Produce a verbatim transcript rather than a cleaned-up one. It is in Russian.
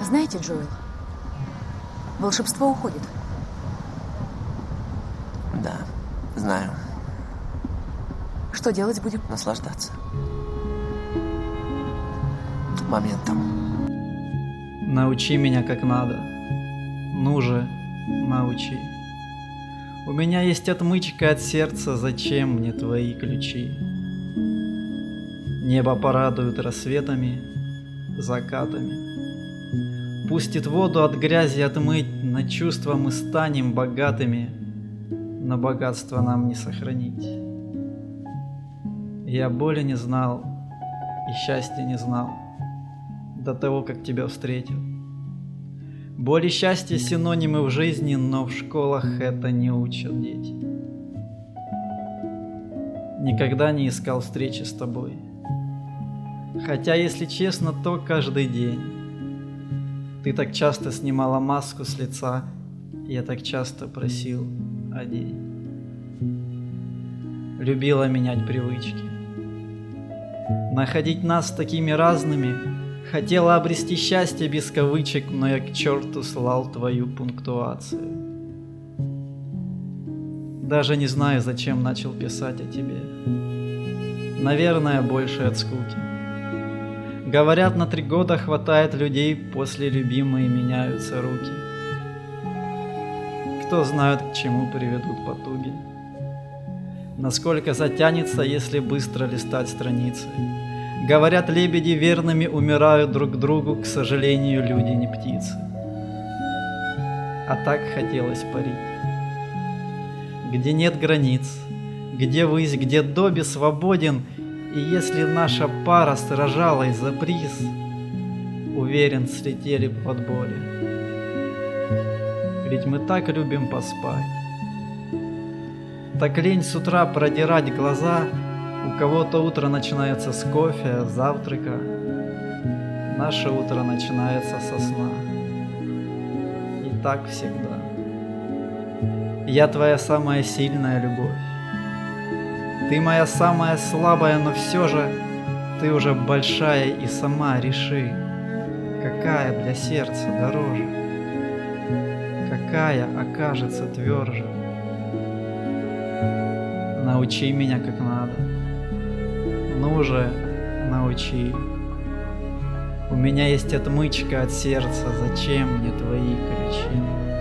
Знаете, Джоэл, волшебство уходит. Да, знаю. Что делать будем? Наслаждаться моментом. Научи меня как надо. Ну же, научи. У меня есть отмычка от сердца, зачем мне твои ключи? Небо порадует рассветами, закатами. Пустит воду от грязи отмыть, на чувства мы станем богатыми, но богатство нам не сохранить. Я боли не знал и счастья не знал до того, как тебя встретил. Боль и счастье синонимы в жизни, но в школах это не учат дети. Никогда не искал встречи с тобой, хотя, если честно, то каждый день. Ты так часто снимала маску с лица, я так часто просил одень. Любила менять привычки, находить нас такими разными. Хотела обрести счастье без кавычек, но я к черту слал твою пунктуацию. Даже не знаю, зачем начал писать о тебе. Наверное, больше от скуки. Говорят, на три года хватает людей, после любимой меняются руки. Кто знает, к чему приведут потуги. Насколько затянется, если быстро листать страницы. Говорят, лебеди верными умирают друг другу, к сожалению, люди не птицы. А так хотелось парить. Где нет границ, где высь, где Добби свободен, и если наша пара сражалась за приз, уверен, слетели б в отборе. Ведь мы так любим поспать. Так лень с утра продирать глаза. У кого-то утро начинается с кофе, завтрака. Наше утро начинается со сна. И так всегда. Я твоя самая сильная любовь. Ты моя самая слабая, но все же ты уже большая, и сама реши, какая для сердца дороже, какая окажется тверже. Научи меня как надо. Ну же, научи. У меня есть отмычка от сердца, зачем мне твои ключи?